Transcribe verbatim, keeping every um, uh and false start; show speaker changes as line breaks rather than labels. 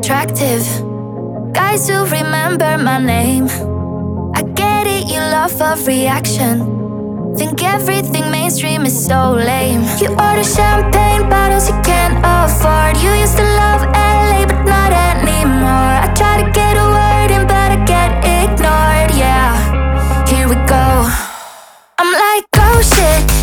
attractive. Guys who remember my name. I get it, you love a reaction. Think everything mainstream is so lame. You order champagne bottles you can't afford. You used to love L A but not anymore. I try to get a word in but I get ignored. Yeah, here we go. I'm like, oh shit,